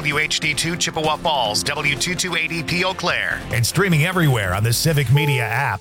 WHD2 Chippewa Falls, W228EP Eau Claire, and streaming everywhere on the Civic Media app.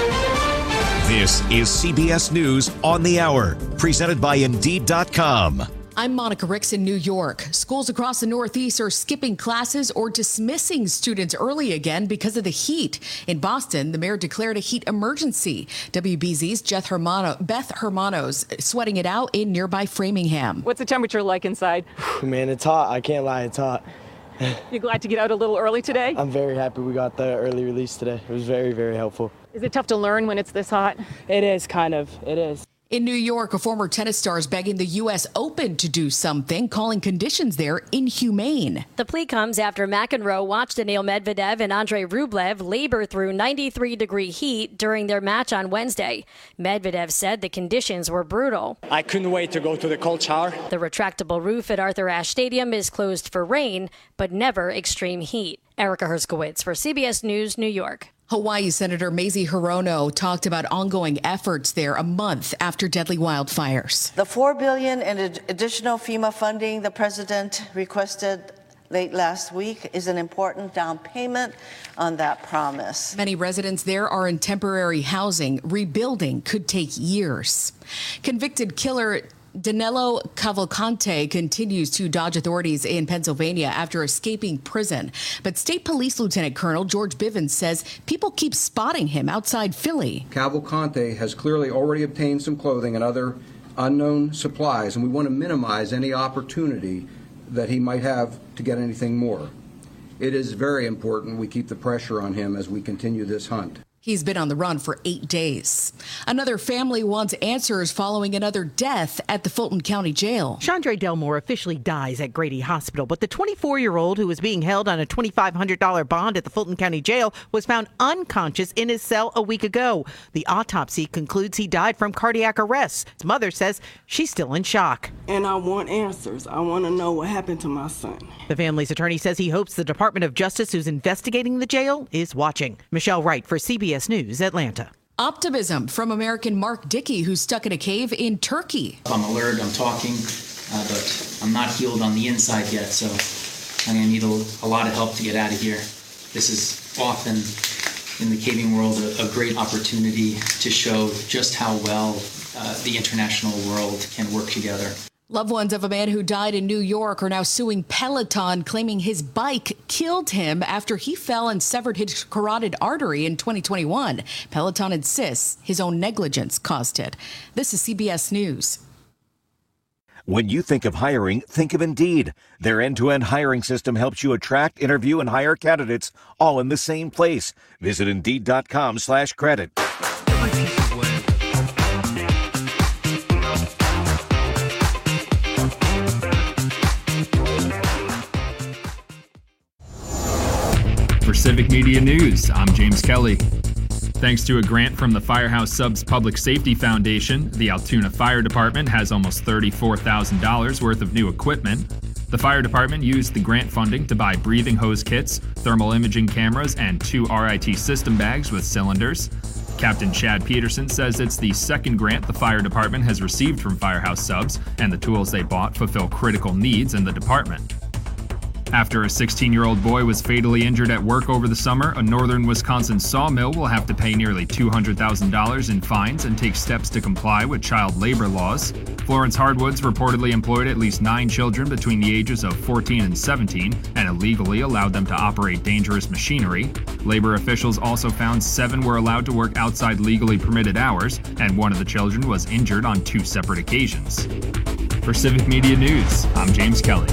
This is CBS News on the Hour, presented by Indeed.com. I'm Monica Ricks in New York. Schools across the Northeast are skipping classes or dismissing students early again because of the heat. In Boston, the mayor declared a heat emergency. WBZ's Beth Hermanos sweating it out in nearby Framingham. What's the temperature like inside? Man, it's hot. I can't lie, it's hot. You glad to get out a little early today? I'm very happy we got the early release today. It was very, very helpful. Is it tough to learn when it's this hot? It is, kind of. It is. In New York, a former tennis star is begging the U.S. Open to do something, calling conditions there inhumane. The plea comes after McEnroe watched Daniil Medvedev and Andrei Rublev labor through 93-degree heat during their match on Wednesday. Medvedev said the conditions were brutal. I couldn't wait to go to the cold shower. The retractable roof at Arthur Ashe Stadium is closed for rain, but never extreme heat. Erica Herskowitz for CBS News, New York. Hawaii Senator Mazie Hirono talked about ongoing efforts there a month after deadly wildfires. The $4 billion in additional FEMA funding the president requested late last week is an important down payment on that promise. Many residents there are in temporary housing. Rebuilding could take years. Convicted killer Danilo Cavalcante continues to dodge authorities in Pennsylvania after escaping prison. But State Police Lieutenant Colonel George Bivens says people keep spotting him outside Philly. Cavalcante has clearly already obtained some clothing and other unknown supplies, and we want to minimize any opportunity that he might have to get anything more. It is very important we keep the pressure on him as we continue this hunt. He's been on the run for 8 days. Another family wants answers following another death at the Fulton County Jail. Chandra Delmore officially dies at Grady Hospital, but the 24-year-old who was being held on a $2,500 bond at the Fulton County Jail was found unconscious in his cell a week ago. The autopsy concludes he died from cardiac arrest. His mother says she's still in shock. And I want answers. I want to know what happened to my son. The family's attorney says he hopes the Department of Justice, who's investigating the jail, is watching. Michelle Wright for CBS News, Atlanta. Optimism from American Mark Dickey, who's stuck in a cave in Turkey. I'm alert, I'm talking, but I'm not healed on the inside yet, so I'm going to need a lot of help to get out of here. This is often, in the caving world, a great opportunity to show just how well the international world can work together. Loved ones of a man who died in New York are now suing Peloton, claiming his bike killed him after he fell and severed his carotid artery in 2021. Peloton insists his own negligence caused it. This is CBS News. When you think of hiring, think of Indeed. Their end-to-end hiring system helps you attract, interview, and hire candidates all in the same place. Visit Indeed.com/credit. For Civic Media News, I'm James Kelly. Thanks to a grant from the Firehouse Subs Public Safety Foundation, the Altoona Fire Department has almost $34,000 worth of new equipment. The fire department used the grant funding to buy breathing hose kits, thermal imaging cameras, and 2 RIT system bags with cylinders. Captain Chad Peterson says it's the second grant the fire department has received from Firehouse Subs, and the tools they bought fulfill critical needs in the department. After a 16-year-old boy was fatally injured at work over the summer, a northern Wisconsin sawmill will have to pay nearly $200,000 in fines and take steps to comply with child labor laws. Florence Hardwoods reportedly employed at least 9 children between the ages of 14 and 17 and illegally allowed them to operate dangerous machinery. Labor officials also found 7 were allowed to work outside legally permitted hours, and one of the children was injured on 2 separate occasions. For Civic Media News, I'm James Kelly.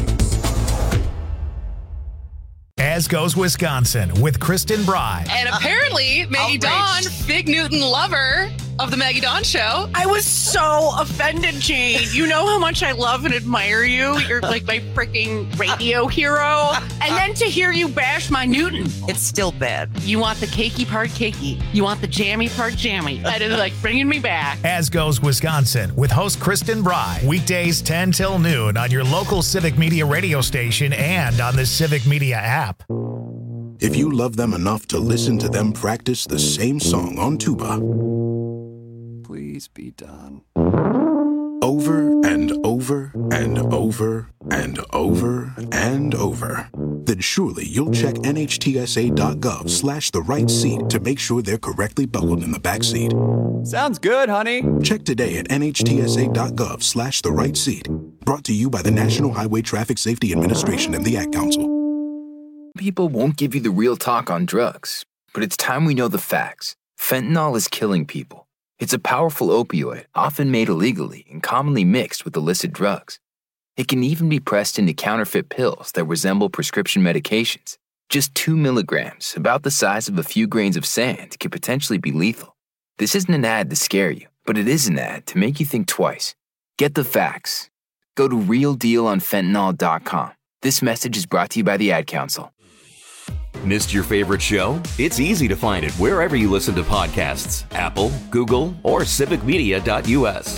As Goes Wisconsin with Kristen Bry. And apparently, Maggie Dawn, Big Newton lover of the Maggie Dawn Show. I was so offended, Jane. You know how much I love and admire you. You're like my freaking radio hero. And then to hear you bash my Newton. It's still bad. You want the cakey part cakey. You want the jammy part jammy. That is like bringing me back. As Goes Wisconsin with host Kristen Bry. Weekdays 10 till noon on your local Civic Media radio station and on the Civic Media app. If you love them enough to listen to them practice the same song on tuba, please be done. over and over and over and over and over, then surely you'll check NHTSA.gov/the right seat to make sure they're correctly buckled in the back seat. Sounds good, honey. Check today at NHTSA.gov/the right seat. Brought to you by the National Highway Traffic Safety Administration and the Ad Council. People won't give you the real talk on drugs, but it's time we know the facts. Fentanyl is killing people. It's a powerful opioid, often made illegally and commonly mixed with illicit drugs. It can even be pressed into counterfeit pills that resemble prescription medications. Just 2 milligrams, about the size of a few grains of sand, could potentially be lethal. This isn't an ad to scare you, but it is an ad to make you think twice. Get the facts. Go to realdealonfentanyl.com. This message is brought to you by the Ad Council. Missed your favorite show? It's easy to find it wherever you listen to podcasts. Apple, Google, or civicmedia.us.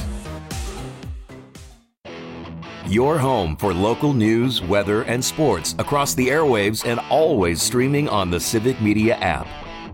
Your home for local news, weather, and sports across the airwaves and always streaming on the Civic Media app.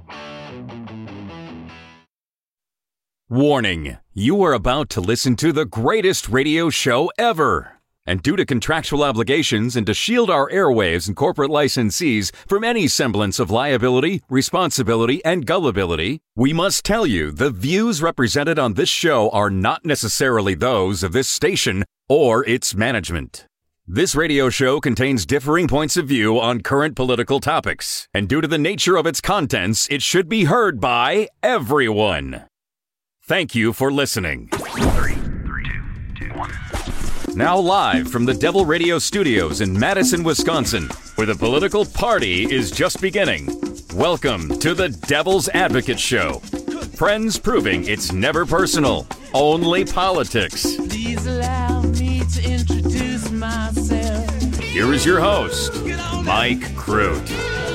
Warning, you are about to listen to the greatest radio show ever. And due to contractual obligations and to shield our airwaves and corporate licensees from any semblance of liability, responsibility, and gullibility, we must tell you the views represented on this show are not necessarily those of this station or its management. This radio show contains differing points of view on current political topics, and due to the nature of its contents, it should be heard by everyone. Thank you for listening. 3, 2, 1. Now live from the Devil Radio Studios in Madison, Wisconsin, where the political party is just beginning. Welcome to the Devil's Advocate Show. Friends proving it's never personal, only politics. Please allow me to introduce myself. Here is your host, Mike Crute.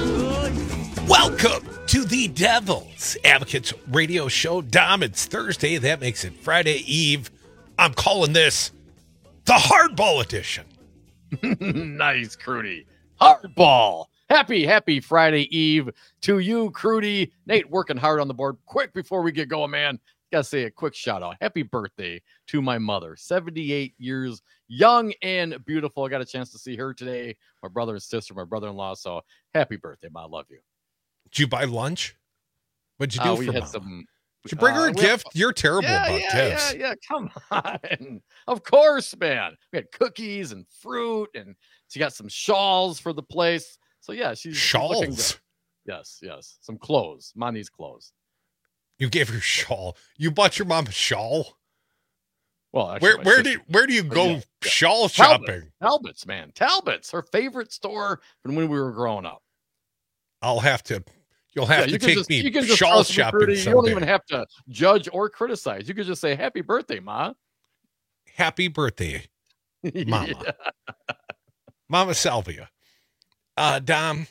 Welcome to the Devil's Advocates Radio Show. Dom, it's Thursday. That makes it Friday Eve. I'm calling this the Hardball Edition. Nice, Crudy. Hardball. Happy Friday Eve to you, Crudy. Nate working hard on the board. Quick before we get going, man. Gotta say a quick shout out. Happy birthday to my mother. 78 years young and beautiful. I got a chance to see her today. My brother and sister, my brother-in-law. So happy birthday, Ma. I love you. Did you buy lunch? What'd you do we for had Mom? some. Did you bring her a gift? You're terrible about gifts. Yeah, come on. Of course, man. We had cookies and fruit, and she got some shawls for the place. So, yeah, she's looking good. Yes. Some clothes. Mom needs clothes. You gave her a shawl. You bought your mom a shawl? Well, actually, where do you go shawl shopping? Talbot's, man. Talbot's, her favorite store from when we were growing up. You'll have to take me shawl shopping someday. You don't even have to judge or criticize. You could just say, happy birthday, Ma. Happy birthday, Mama. Yeah. Mama Salvia. Dom,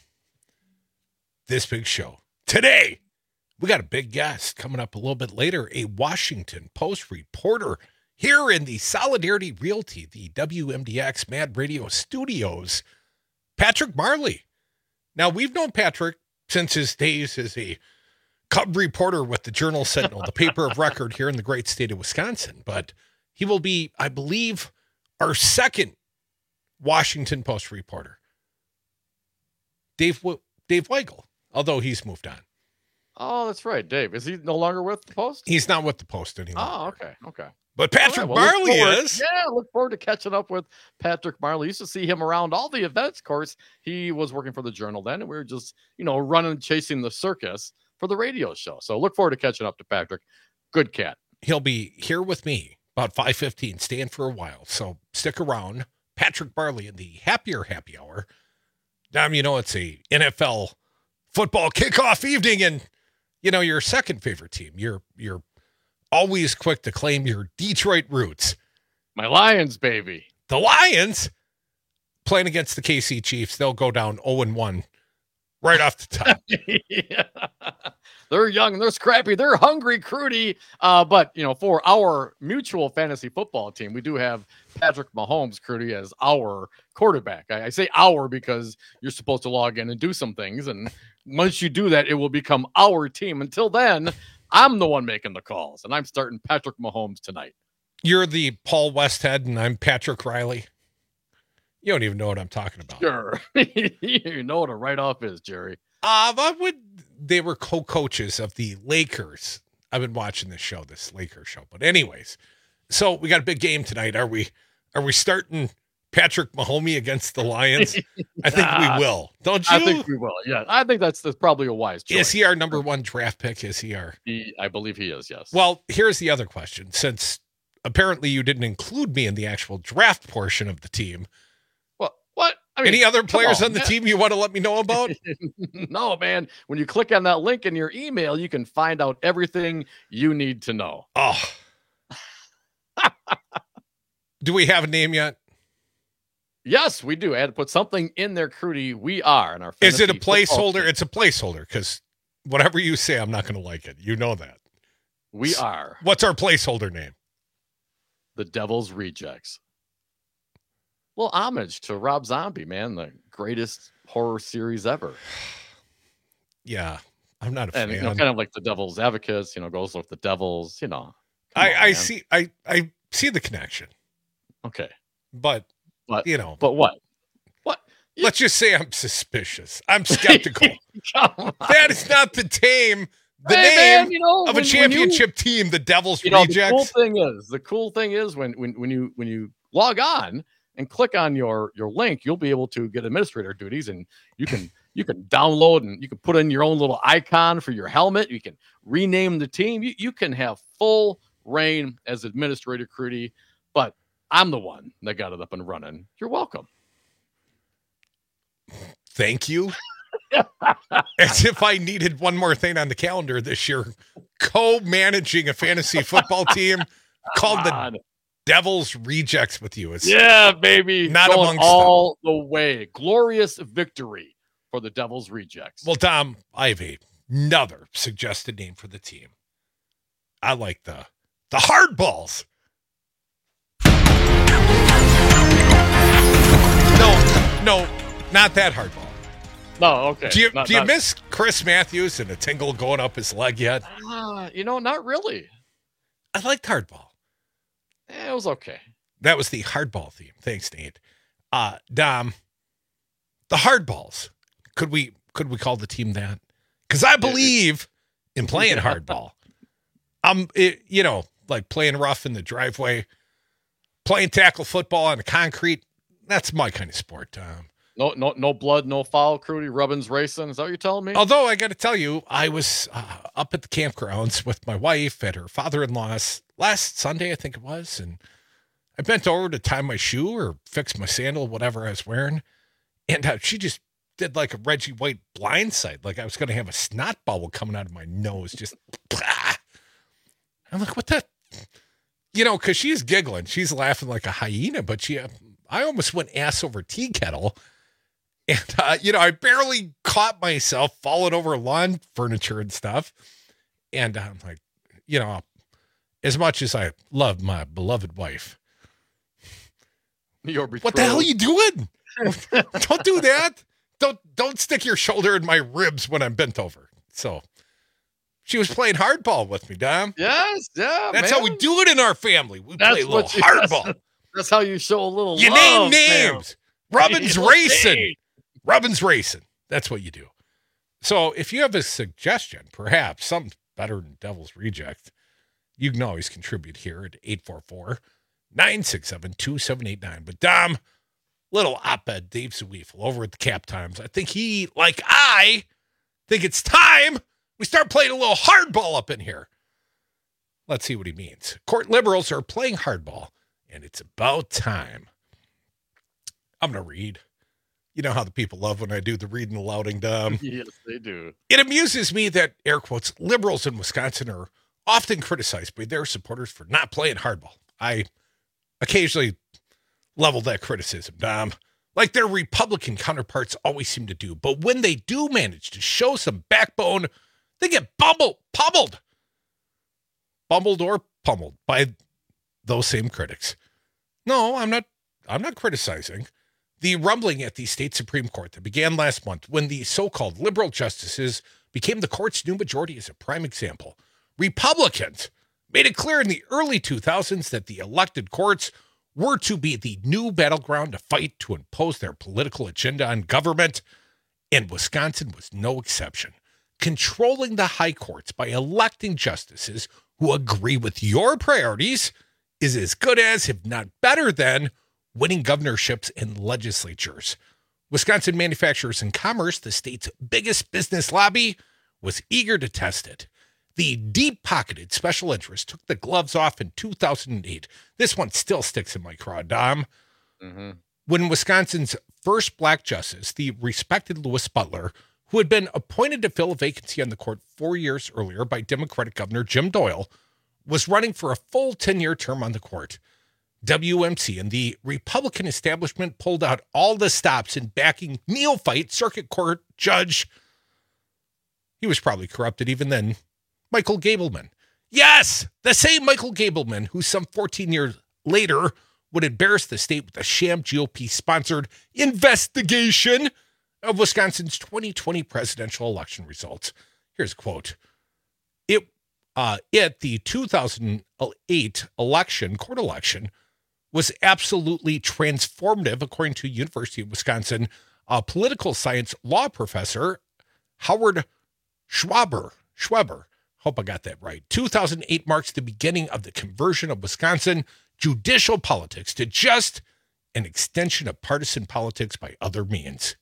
this big show. Today, we got a big guest coming up a little bit later, a Washington Post reporter here in the Solidarity Realty, the WMDX Mad Radio studios, Patrick Marley. Now, we've known Patrick since his days as a cub reporter with the Journal Sentinel, the paper of record here in the great state of Wisconsin. But he will be, I believe, our second Washington Post reporter. Dave Weigel, although he's moved on. Oh, that's right. Dave, is he no longer with the Post? He's not with the Post anymore. Oh, okay. But Patrick Marley is. Yeah, look forward to catching up with Patrick Marley. Used to see him around all the events. Of course, he was working for the Journal then, and we were just, running, chasing the circus for the radio show. So look forward to catching up to Patrick. Good cat. He'll be here with me about 5:15, staying for a while. So stick around. Patrick Marley in the happy hour. Dom, it's a NFL football kickoff evening, and your second favorite team. You're always quick to claim your Detroit roots. My Lions, baby. The Lions playing against the KC Chiefs. They'll go down 0-1 right off the top. Yeah. They're young, they're scrappy, they're hungry, Crudy. But for our mutual fantasy football team, we do have Patrick Mahomes, Crudy, as our quarterback. I say our because you're supposed to log in and do some things, and once you do that, it will become our team. Until then, I'm the one making the calls, and I'm starting Patrick Mahomes tonight. You're the Paul Westhead, and I'm Patrick Riley. You don't even know what I'm talking about. Sure. You know what a write-off is, Jerry. They were co-coaches of the Lakers. I've been watching this Lakers show. But anyways, so we got a big game tonight. Are we starting Patrick Mahomes against the Lions? I think we will. Don't you? I think we will. Yeah, I think that's probably a wise choice. Is he our number one draft pick? I believe he is, yes. Well, here's the other question. Since apparently you didn't include me in the actual draft portion of the team. Well, what? I mean, any other players on the team you want to let me know about? No, man. When you click on that link in your email, you can find out everything you need to know. Oh. Do we have a name yet? Yes, we do. I had to put something in there, Crudy. We are in our. Is it a placeholder? It's a placeholder because whatever you say, I'm not going to like it. You know that. We are. What's our placeholder name? The Devil's Rejects. Well, homage to Rob Zombie, man, the greatest horror series ever. Yeah, I'm not a fan. Kind of like the Devil's Advocates, goes with the Devils, I see the connection. Okay. But what? What? Let's just say I'm suspicious. I'm skeptical. That is not the name of a championship team, the Devil's Rejects. The cool thing is when you log on and click on your link, you'll be able to get administrator duties, and you can download and you can put in your own little icon for your helmet. You can rename the team. You can have full reign as administrator, Crudy, but I'm the one that got it up and running. You're welcome. Thank you. As if I needed one more thing on the calendar this year. Co-managing a fantasy football team called the Devil's Rejects with you. Yeah, baby. Not going amongst all them. the way. Glorious victory for the Devil's Rejects. Well, Tom, I have another suggested name for the team. I like the Hardballs. No, not that hardball. No, okay. Do you miss Chris Matthews and a tingle going up his leg yet? Not really. I liked hardball. It was okay. That was the hardball theme. Thanks, Nate. Dom, the Hardballs. Could we call the team that? Because I believe in playing hardball. Like playing rough in the driveway, playing tackle football on the concrete. That's my kind of sport, Tom. No blood, no foul, Crudy. Rubbins racing. Is that what you're telling me? Although I got to tell you, I was up at the campgrounds with my wife at her father-in-law's last Sunday, I think it was, and I bent over to tie my shoe or fix my sandal, whatever I was wearing, and she just did like a Reggie White blindside, like I was going to have a snot bubble coming out of my nose. Just, I'm like, what the? Because she's giggling, she's laughing like a hyena, but I almost went ass over tea kettle. And, I barely caught myself falling over lawn furniture and stuff. And I'm like, as much as I love my beloved wife, what the hell are you doing? Don't do that. Don't stick your shoulder in my ribs when I'm bent over. So she was playing hardball with me, Dom. Yes, yeah. That's how we do it in our family. We play a little hardball. That's how you show a little you love. Name names. Rubbins Racing. Rubbins Racing. That's what you do. So if you have a suggestion, perhaps something better than Devil's Reject, you can always contribute here at 844-967-2789. But Dom, little op-ed Dave Zweifel over at the Cap Times. I think I think it's time we start playing a little hardball up in here. Let's see what he means. Court liberals are playing hardball, and it's about time. I'm going to read. You know how the people love when I do the reading alouding, Dom. Yes, they do. It amuses me that, air quotes, liberals in Wisconsin are often criticized by their supporters for not playing hardball. I occasionally level that criticism, Dom, like their Republican counterparts always seem to do. But when they do manage to show some backbone, they get pummeled or pummeled by those same critics. No, I'm not criticizing. The rumbling at the state Supreme Court that began last month when the so-called liberal justices became the court's new majority is a prime example. Republicans made it clear in the early 2000s that the elected courts were to be the new battleground to fight to impose their political agenda on government, and Wisconsin was no exception. Controlling the high courts by electing justices who agree with your priorities is as good as, if not better than, winning governorships and legislatures. Wisconsin Manufacturers and Commerce, the state's biggest business lobby, was eager to test it. The deep-pocketed special interest took the gloves off in 2008. This one still sticks in my craw, Dom. Mm-hmm. When Wisconsin's first black justice, the respected Louis Butler, who had been appointed to fill a vacancy on the court 4 years earlier by Democratic Governor Jim Doyle, was running for a full 10-year term on the court, WMC and the Republican establishment pulled out all the stops in backing neophyte circuit court judge. He was probably corrupted even then. Michael Gableman. Yes, the same Michael Gableman who some 14 years later would embarrass the state with a sham GOP-sponsored investigation of Wisconsin's 2020 presidential election results. Here's a quote. The 2008 court election, was absolutely transformative, according to University of Wisconsin political science law professor Howard Schweber. Hope I got that right. 2008 marks the beginning of the conversion of Wisconsin judicial politics to just an extension of partisan politics by other means.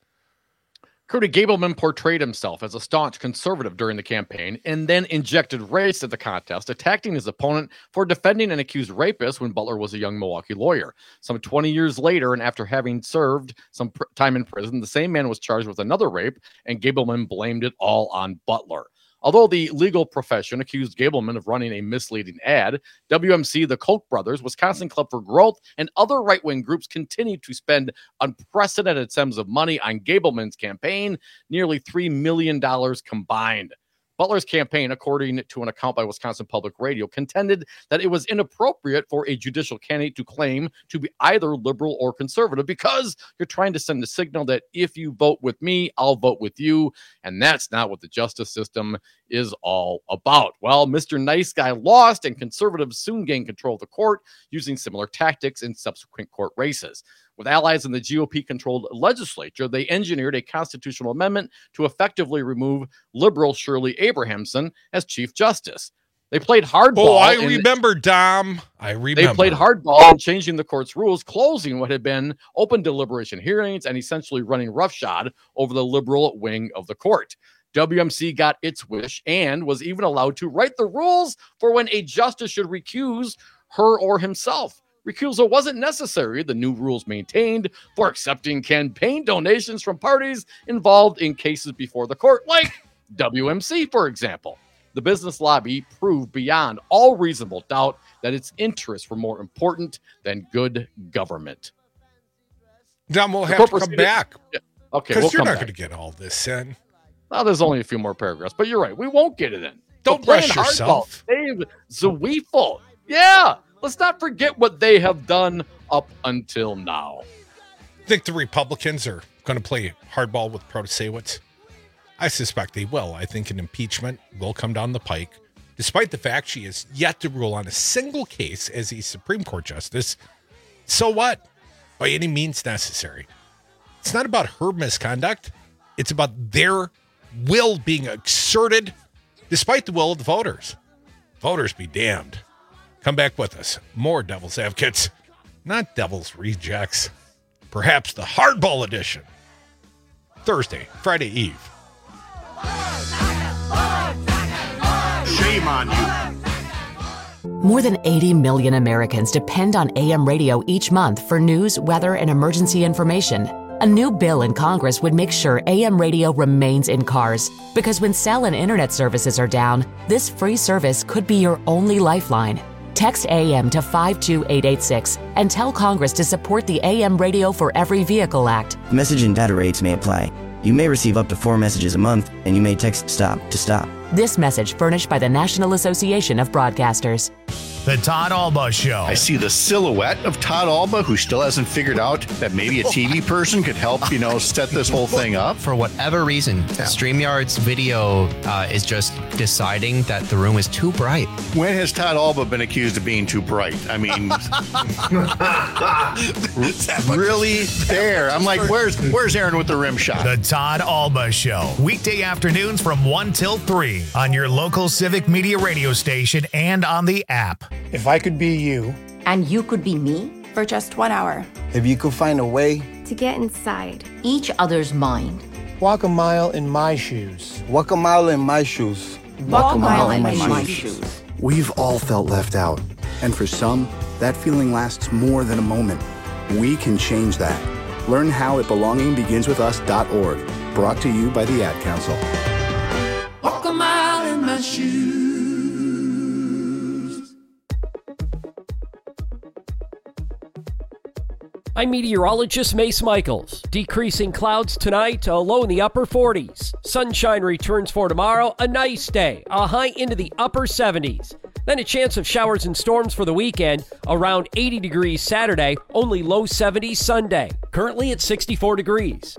Crudy Gableman portrayed himself as a staunch conservative during the campaign and then injected race at the contest, attacking his opponent for defending an accused rapist when Butler was a young Milwaukee lawyer. Some 20 years later, and after having served some time in prison, the same man was charged with another rape, and Gableman blamed it all on Butler. Although the legal profession accused Gableman of running a misleading ad, WMC, the Koch brothers, Wisconsin Club for Growth, and other right-wing groups continued to spend unprecedented sums of money on Gableman's campaign, nearly $3 million combined. Butler's campaign, according to an account by Wisconsin Public Radio, contended that it was inappropriate for a judicial candidate to claim to be either liberal or conservative because you're trying to send a signal that if you vote with me, I'll vote with you. And that's not what the justice system is all about. Well, Mr. Nice Guy lost, and conservatives soon gained control of the court using similar tactics in subsequent court races. With allies in the GOP-controlled legislature, they engineered a constitutional amendment to effectively remove liberal Shirley Abrahamson as Chief Justice. They played hardball. Oh, I remember, Dom. They played hardball in changing the court's rules, closing what had been open deliberation hearings, and essentially running roughshod over the liberal wing of the court. WMC got its wish and was even allowed to write the rules for when a justice should recuse her or himself. Recusal wasn't necessary, the new rules maintained, for accepting campaign donations from parties involved in cases before the court, like WMC, for example. The business lobby proved beyond all reasonable doubt that its interests were more important than good government. Dom, we'll have to come back. Yeah. Okay, because you're not going to get all this in. Well, there's only a few more paragraphs, but you're right. We won't get it in. Don't rush yourself. Dave Zweifel. Yeah. Let's not forget what they have done up until now. Think the Republicans are going to play hardball with Protasewicz? I suspect they will. I think an impeachment will come down the pike, despite the fact she has yet to rule on a single case as a Supreme Court justice. So what? By any means necessary. It's not about her misconduct. It's about their will being exerted despite the will of the voters. Voters be damned. Come back with us. More Devil's Advocates, not Devil's Rejects. Perhaps the Hardball edition. Thursday, Friday Eve. Shame on you. More than 80 million Americans depend on AM radio each month for news, weather, and emergency information. A new bill in Congress would make sure AM radio remains in cars, because when cell and internet services are down, this free service could be your only lifeline. Text AM to 52886 and tell Congress to support the AM Radio for Every Vehicle Act. Message and data rates may apply. You may receive up to 4 messages a month, and you may text STOP to stop. This message furnished by the National Association of Broadcasters. The Todd Alba Show. I see the silhouette of Todd Alba, who still hasn't figured out that maybe a TV person could help, set this whole thing up. For whatever reason, StreamYard's video is just deciding that the room is too bright. When has Todd Alba been accused of being too bright? I mean, really there. I'm like, where's Aaron with the rim shot? The Todd Alba Show. Weekday afternoons from 1 till 3 on your local Civic Media radio station and on the app. If I could be you. And you could be me. For just 1 hour. If you could find a way. To get inside each other's mind. Walk a mile in my shoes. Walk a mile in my shoes. Walk a mile in my shoes. We've all felt left out. And for some, that feeling lasts more than a moment. We can change that. Learn how at belongingbeginswithus.org. Brought to you by the Ad Council. Walk a mile in my shoes. I'm meteorologist Mace Michaels. Decreasing clouds tonight, a low in the upper 40s. Sunshine returns for tomorrow, a nice day, a high into the upper 70s. Then a chance of showers and storms for the weekend, around 80 degrees Saturday, only low 70s Sunday. Currently at 64 degrees.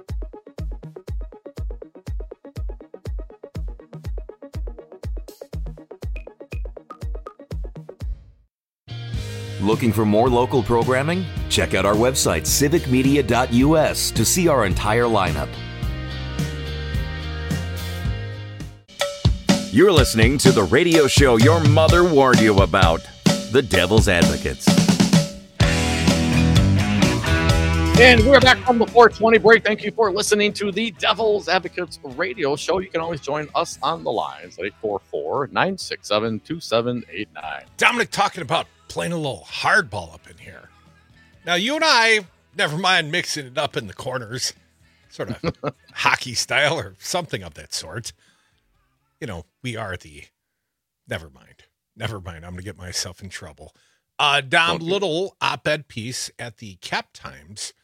Looking for more local programming? Check out our website, civicmedia.us, to see our entire lineup. You're listening to the radio show your mother warned you about, The Devil's Advocates. And we're back from the 420 break. Thank you for listening to the Devil's Advocates radio show. You can always join us on the lines at 844-967-2789. Dominic talking about playing a little hardball up in here. Now, you and I, never mind mixing it up in the corners, sort of hockey style or something of that sort. We are the... Never mind. I'm going to get myself in trouble. Dom, little op-ed piece at the Cap Times.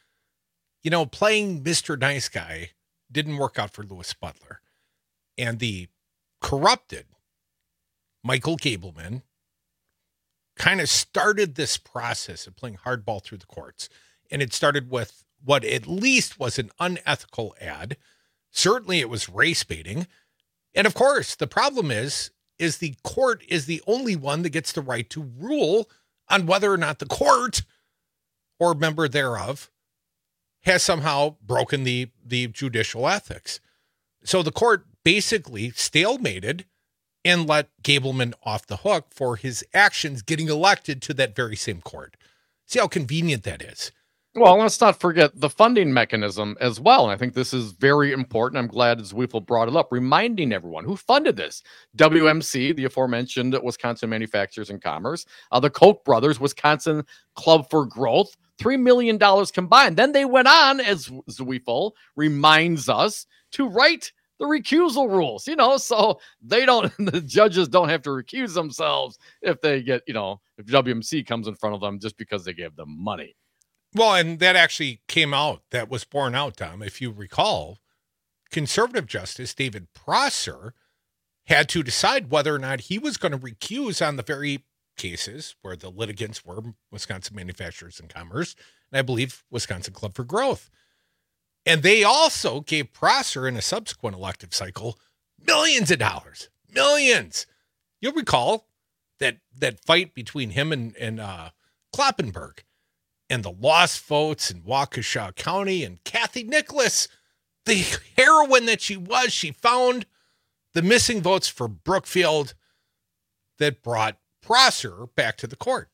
Playing Mr. Nice Guy didn't work out for Louis Butler. And the corrupted Michael Gableman kind of started this process of playing hardball through the courts. And it started with what at least was an unethical ad. Certainly it was race baiting. And of course, the problem is the court is the only one that gets the right to rule on whether or not the court or member thereof has somehow broken the judicial ethics. So the court basically stalemated and let Gableman off the hook for his actions getting elected to that very same court. See how convenient that is. Well, let's not forget the funding mechanism as well. And I think this is very important. I'm glad Zweifel brought it up, reminding everyone who funded this. WMC, the aforementioned Wisconsin Manufacturers and Commerce, the Koch brothers, Wisconsin Club for Growth, $3 million combined. Then they went on, as Zweifel reminds us, to write the recusal rules, so the judges don't have to recuse themselves if they get, if WMC comes in front of them just because they gave them money. Well, and that actually came out, that was borne out, Tom. If you recall, conservative Justice David Prosser had to decide whether or not he was going to recuse on the very cases where the litigants were Wisconsin Manufacturers and Commerce, and I believe Wisconsin Club for Growth. And they also gave Prosser in a subsequent elective cycle millions of dollars. Millions. You'll recall that fight between him and Kloppenberg and the lost votes in Waukesha County and Kathy Nicholas, the heroine that she was, she found the missing votes for Brookfield that brought Prosser back to the court.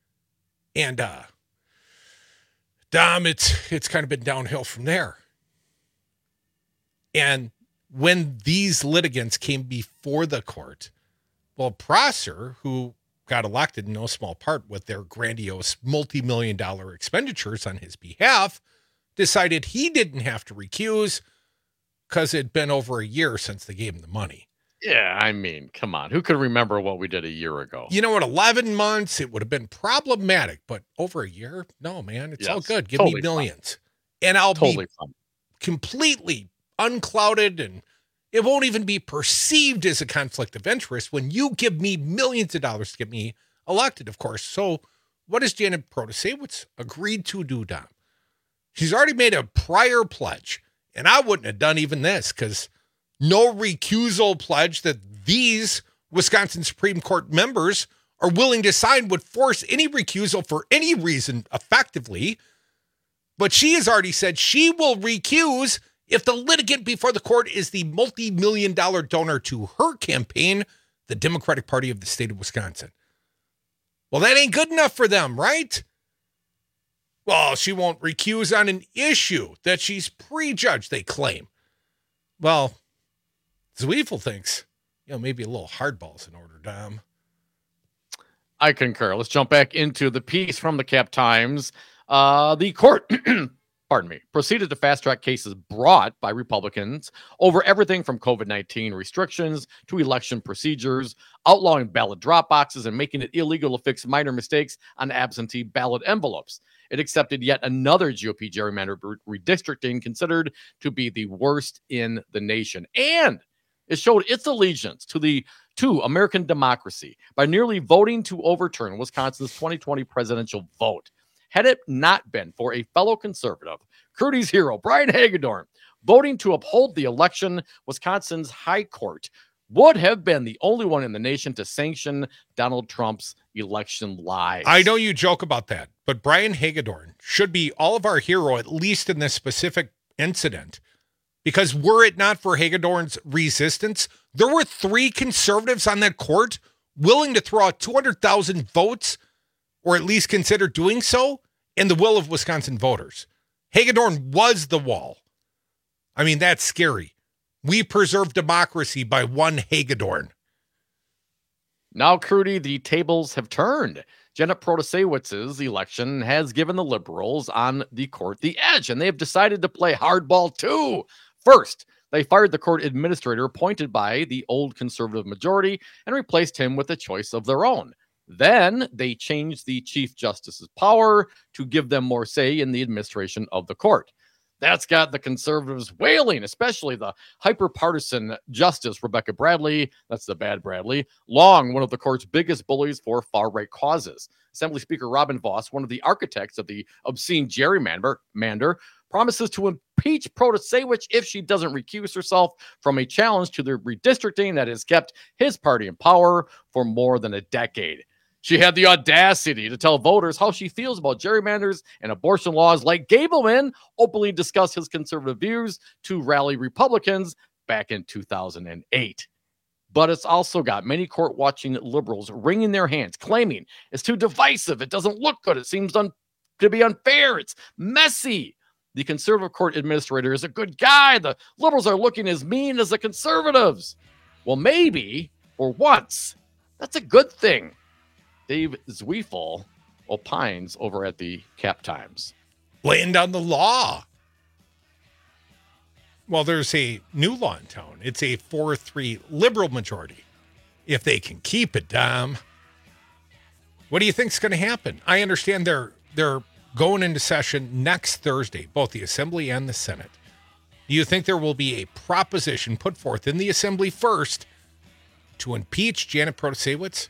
And Dom, it's kind of been downhill from there. And when these litigants came before the court, well, Prosser, who got elected in no small part with their grandiose multi-million-dollar expenditures on his behalf, decided he didn't have to recuse because it'd been over a year since they gave him the money. Yeah, I mean, come on. Who could remember what we did a year ago? At 11 months, it would have been problematic, but over a year? No, man, it's all good. Give me millions. Fun. And I'll be completely unclouded, and it won't even be perceived as a conflict of interest when you give me millions of dollars to get me elected, of course. So what has Janet Protasewicz agreed to do, Dom? She's already made a prior pledge, and I wouldn't have done even this because no recusal pledge that these Wisconsin Supreme Court members are willing to sign would force any recusal for any reason effectively. But she has already said she will recuse if the litigant before the court is the multi-million-dollar donor to her campaign, the Democratic Party of the state of Wisconsin. Well, that ain't good enough for them, right? Well, she won't recuse on an issue that she's prejudged, they claim. Well, Zweifel thinks, maybe a little hardball's in order, Dom. I concur. Let's jump back into the piece from the Cap Times. The court, proceeded to fast-track cases brought by Republicans over everything from COVID-19 restrictions to election procedures, outlawing ballot drop boxes and making it illegal to fix minor mistakes on absentee ballot envelopes. It accepted yet another GOP gerrymander redistricting considered to be the worst in the nation. And it showed its allegiance to American democracy by nearly voting to overturn Wisconsin's 2020 presidential vote. Had it not been for a fellow conservative, Crudy's hero, Brian Hagedorn, voting to uphold the election, Wisconsin's high court would have been the only one in the nation to sanction Donald Trump's election lies. I know you joke about that, but Brian Hagedorn should be all of our hero, at least in this specific incident. Because were it not for Hagedorn's resistance, there were 3 conservatives on that court willing to throw out 200,000 votes, or at least consider doing so, in the will of Wisconsin voters. Hagedorn was the wall. I mean, that's scary. We preserve democracy by one Hagedorn. Now, Crudy, the tables have turned. Janet Protasewicz's election has given the liberals on the court the edge, and they have decided to play hardball too. First, they fired the court administrator appointed by the old conservative majority and replaced him with a choice of their own. Then they changed the Chief Justice's power to give them more say in the administration of the court. That's got the conservatives wailing, especially the hyper-partisan Justice Rebecca Bradley, that's the bad Bradley, long one of the court's biggest bullies for far-right causes. Assembly Speaker Robin Vos, one of the architects of the obscene gerrymander, promises to impeach Protasewicz if she doesn't recuse herself from a challenge to the redistricting that has kept his party in power for more than a decade. She had the audacity to tell voters how she feels about gerrymanders and abortion laws, like Gableman openly discussed his conservative views to rally Republicans back in 2008. But it's also got many court-watching liberals wringing their hands, claiming it's too divisive, it doesn't look good, it seems to be unfair, it's messy. The conservative court administrator is a good guy. The liberals are looking as mean as the conservatives. Well, maybe, for once, that's a good thing. Dave Zweifel opines over at the Cap Times. Laying down the law. Well, there's a new law in town. It's a 4-3 liberal majority. If they can keep it, Dom. What do you think's going to happen? I understand they're going into session next Thursday, both the Assembly and the Senate. Do you think there will be a proposition put forth in the Assembly first to impeach Janet Protasewicz?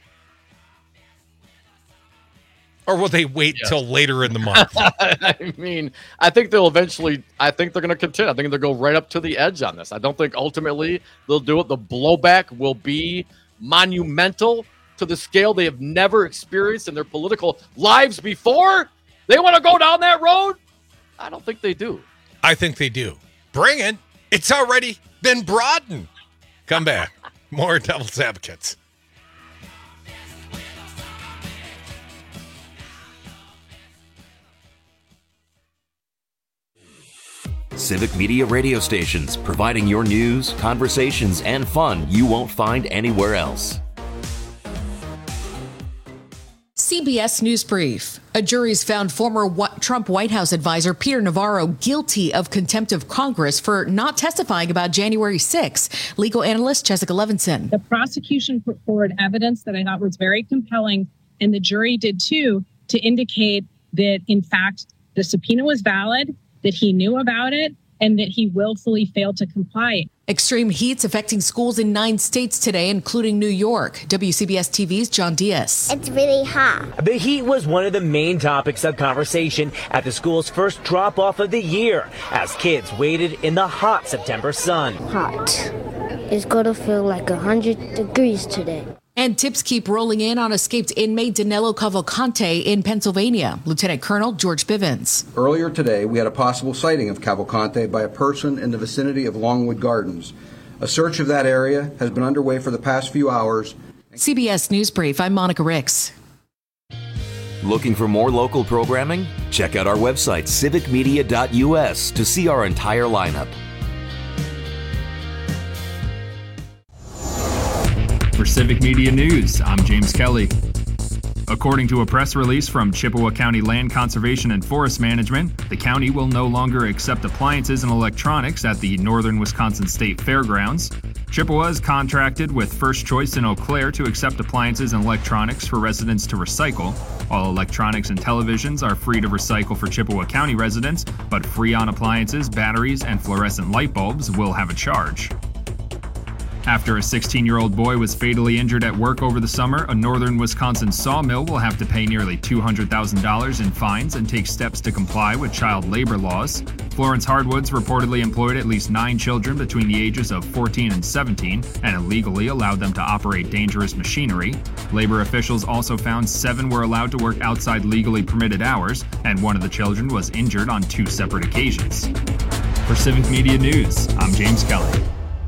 Or will they wait till later in the month? I mean, I think they're going to continue. I think they'll go right up to the edge on this. I don't think ultimately they'll do it. The blowback will be monumental to the scale they have never experienced in their political lives before. They want to go down that road? I don't think they do. I think they do. Bring it. It's already been broadened. Come back. More Devil's Advocates. Civic Media radio stations, providing your news, conversations, and fun you won't find anywhere else. CBS News Brief. A jury's found former Trump White House advisor Peter Navarro guilty of contempt of Congress for not testifying about January 6. Legal analyst Jessica Levinson. The prosecution put forward evidence that I thought was very compelling, and the jury did too, to indicate that, in fact, the subpoena was valid, that he knew about it, and that he willfully failed to comply. Extreme heat's affecting schools in 9 states today, including New York. WCBS TV's John Diaz. It's really hot. The heat was one of the main topics of conversation at the school's first drop-off of the year as kids waited in the hot September sun. Hot. It's going to feel like 100 degrees today. And tips keep rolling in on escaped inmate Danilo Cavalcante in Pennsylvania. Lieutenant Colonel George Bivens. Earlier today, we had a possible sighting of Cavalcante by a person in the vicinity of Longwood Gardens. A search of that area has been underway for the past few hours. CBS News Brief, I'm Monica Ricks. Looking for more local programming? Check out our website, civicmedia.us, to see our entire lineup. For Civic Media News, I'm James Kelly. According to a press release from Chippewa County Land Conservation and Forest Management, the county will no longer accept appliances and electronics at the Northern Wisconsin State Fairgrounds. Chippewa is contracted with First Choice in Eau Claire to accept appliances and electronics for residents to recycle. All electronics and televisions are free to recycle for Chippewa County residents, but Freon appliances, batteries, and fluorescent light bulbs will have a charge. After a 16-year-old boy was fatally injured at work over the summer, a northern Wisconsin sawmill will have to pay nearly $200,000 in fines and take steps to comply with child labor laws. Florence Hardwoods reportedly employed at least 9 children between the ages of 14 and 17 and illegally allowed them to operate dangerous machinery. Labor officials also found 7 were allowed to work outside legally permitted hours, and one of the children was injured on 2 separate occasions. For Civic Media News, I'm James Kelly.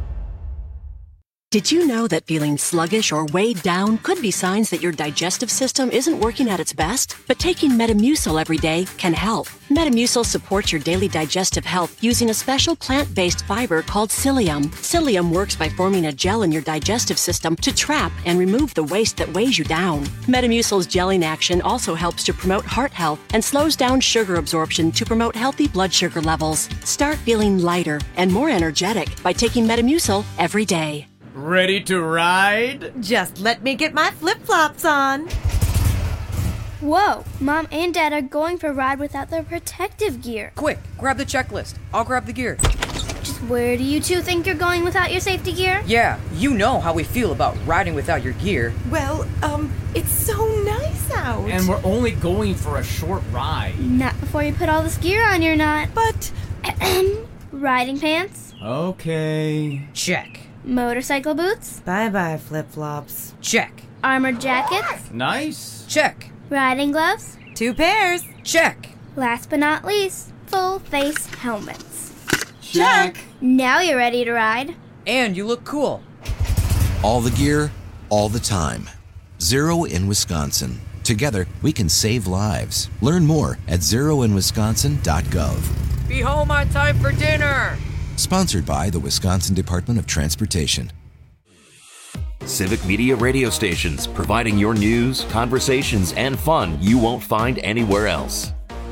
Did you know that feeling sluggish or weighed down could be signs that your digestive system isn't working at its best? But taking Metamucil every day can help. Metamucil supports your daily digestive health using a special plant-based fiber called psyllium. Psyllium works by forming a gel in your digestive system to trap and remove the waste that weighs you down. Metamucil's gelling action also helps to promote heart health and slows down sugar absorption to promote healthy blood sugar levels. Start feeling lighter and more energetic by taking Metamucil every day. Ready to ride? Just let me get my flip-flops on. Whoa, Mom and Dad are going for a ride without their protective gear. Quick, grab the checklist. I'll grab the gear. Just where do you two think you're going without your safety gear? Yeah, you know how we feel about riding without your gear. Well, it's so nice out. And we're only going for a short ride. Not before you put all this gear on your nut. But, riding pants? Okay. Check. Motorcycle boots? Bye-bye, flip-flops. Check. Armored jackets? Nice. Check. Riding gloves? 2 pairs. Check. Last but not least, full face helmets. Check. Now you're ready to ride. And you look cool. All the gear, all the time. Zero in Wisconsin. Together, we can save lives. Learn more at zeroinwisconsin.gov. Be home on time for dinner. Sponsored by the Wisconsin Department of Transportation. Civic Media radio stations, providing your news, conversations, and fun you won't find anywhere else.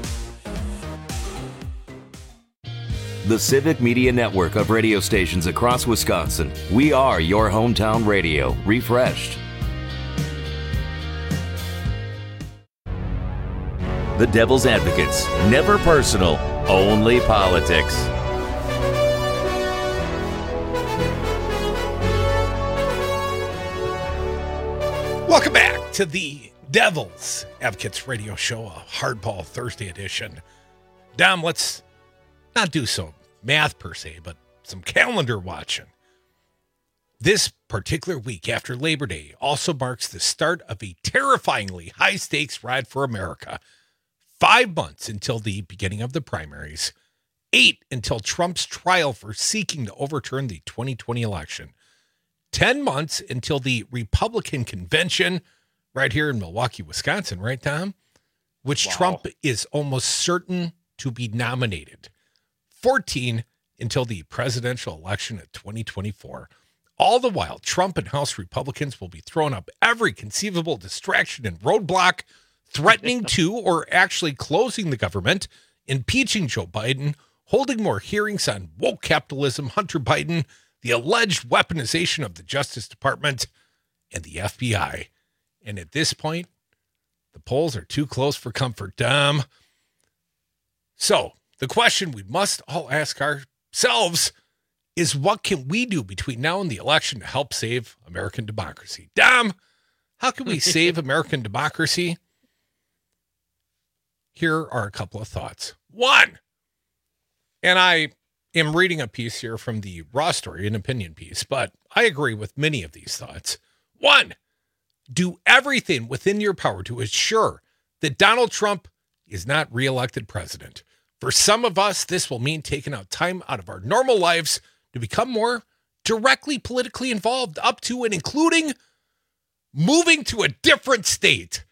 The Civic Media network of radio stations across Wisconsin. We are your hometown radio, refreshed. The Devil's Advocates. Never personal, only politics. Welcome back to the Devil's Advocates radio show, a Hardball Thursday edition. Dom, let's not do some math per se, but some calendar watching. This particular week after Labor Day also marks the start of a terrifyingly high-stakes ride for America. 5 months until the beginning of the primaries. 8 until Trump's trial for seeking to overturn the 2020 election. 10 months until the Republican convention right here in Milwaukee, Wisconsin, right, Tom? Which Trump is almost certain to be nominated. 14 until the presidential election of 2024. All the while, Trump and House Republicans will be throwing up every conceivable distraction and roadblock, threatening to or actually closing the government, impeaching Joe Biden, holding more hearings on woke capitalism, Hunter Biden, the alleged weaponization of the Justice Department, and the FBI. And at this point, the polls are too close for comfort, Dom. So, the question we must all ask ourselves is what can we do between now and the election to help save American democracy? Dom, how can we save American democracy? Here are a couple of thoughts. One, and I am reading a piece here from the Raw Story, an opinion piece, but I agree with many of these thoughts. One, do everything within your power to ensure that Donald Trump is not reelected president. For some of us, this will mean taking out time out of our normal lives to become more directly politically involved, up to and including moving to a different state.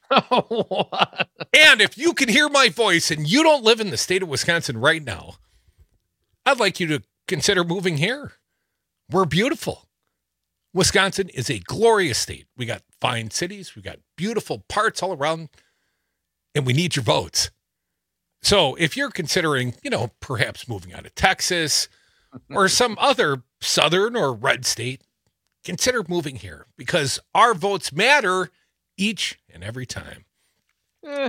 And if you can hear my voice and you don't live in the state of Wisconsin right now, I'd like you to consider moving here. We're beautiful. Wisconsin is a glorious state. We got fine cities. We got beautiful parts all around, and we need your votes. So if you're considering, perhaps moving out of Texas or some other southern or red state, consider moving here because our votes matter each and every time. You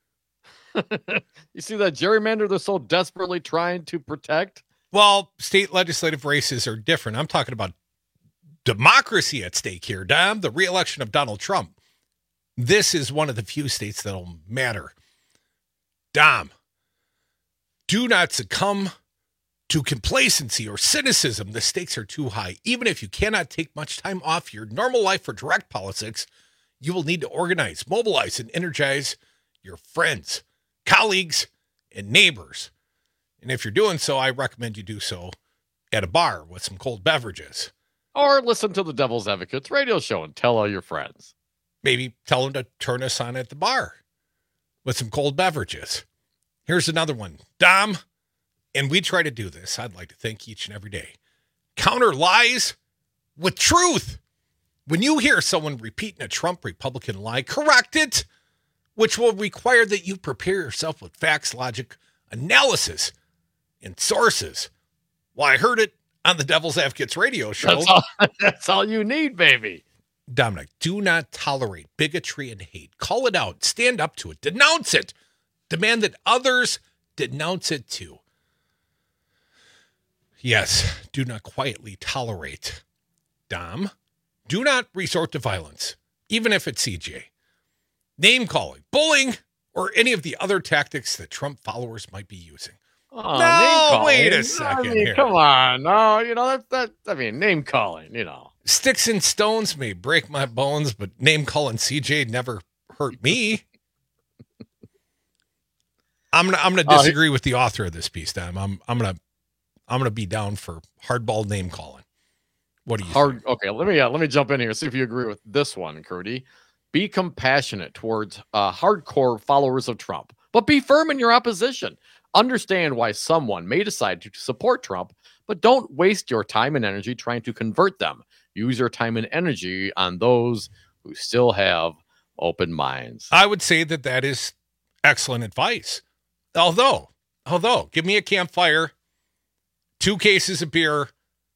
see that gerrymander they're so desperately trying to protect? Well, state legislative races are different. I'm talking about democracy at stake here, Dom, the reelection of Donald Trump. This is one of the few states that'll matter. Dom, do not succumb to complacency or cynicism. The stakes are too high. Even if you cannot take much time off your normal life for direct politics, you will need to organize, mobilize, and energize your friends, colleagues, and neighbors. And if you're doing so, I recommend you do so at a bar with some cold beverages. Or listen to the Devil's Advocates radio show and tell all your friends. Maybe tell them to turn us on at the bar with some cold beverages. Here's another one. Dom, and we try to do this, I'd like to think each and every day. Counter lies with truth. When you hear someone repeating a Trump Republican lie, correct it, which will require that you prepare yourself with facts, logic, analysis, and sources. Well, I heard it on the Devil's Advocates radio show. That's all you need, baby. Dominic, do not tolerate bigotry and hate. Call it out. Stand up to it. Denounce it. Demand that others denounce it too. Yes, do not quietly tolerate. Dom, do not resort to violence, even if it's CJ. Name calling, bullying, or any of the other tactics that Trump followers might be using. Oh, no, wait a second here. Come on. No, name calling, Sticks and stones may break my bones, but name calling CJ never hurt me. I'm gonna disagree with the author of this piece, Dom. I'm gonna be down for hardball name calling. What do you think? Okay, let me jump in here, see if you agree with this one, Crudy. Be compassionate towards hardcore followers of Trump, but be firm in your opposition. Understand why someone may decide to support Trump, but don't waste your time and energy trying to convert them. Use your time and energy on those who still have open minds. I would say that is excellent advice. Although, give me a campfire, 2 cases of beer,